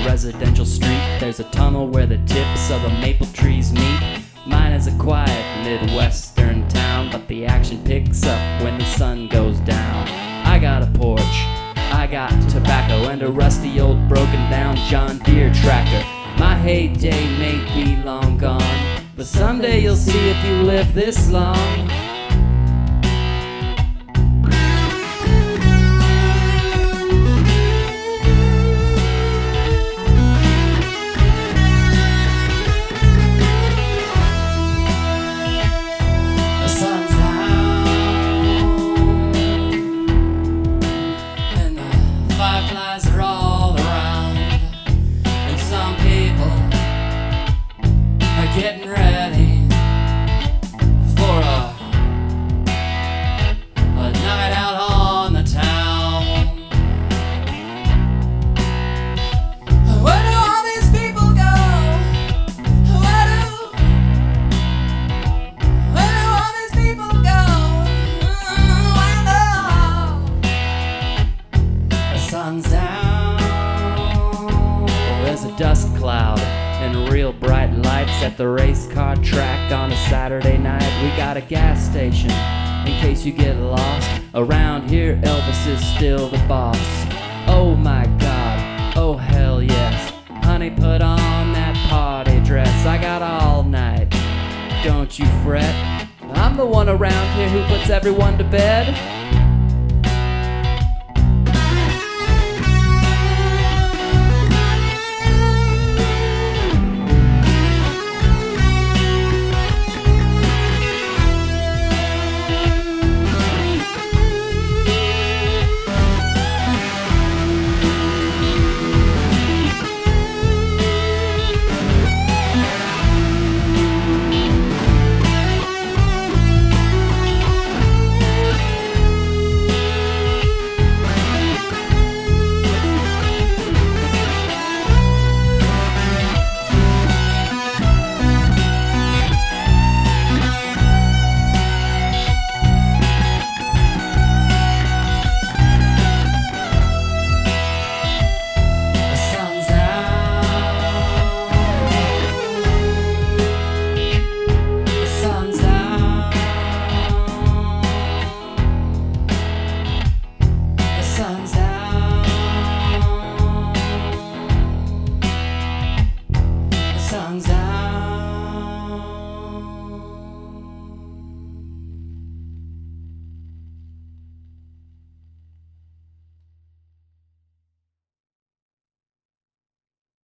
residential street. There's a tunnel where the tips of the maple trees meet. Mine is a quiet Midwestern town, but the action picks up when the sun goes down. I got a porch, I got tobacco, and a rusty old broken down John Deere tractor. My heyday may be long gone, but someday you'll see if you live this long. Fireflies are all around, and some people are getting ready for a night out on the town. Where do all these people go? Where do all these people go? Sun's down. There's a dust cloud and real bright lights at the race car track on a Saturday night. We got a gas station in case you get lost. Around here Elvis is still the boss. Oh my God, oh hell yes. Honey, put on that party dress. I got all night, don't you fret. I'm the one around here who puts everyone to bed.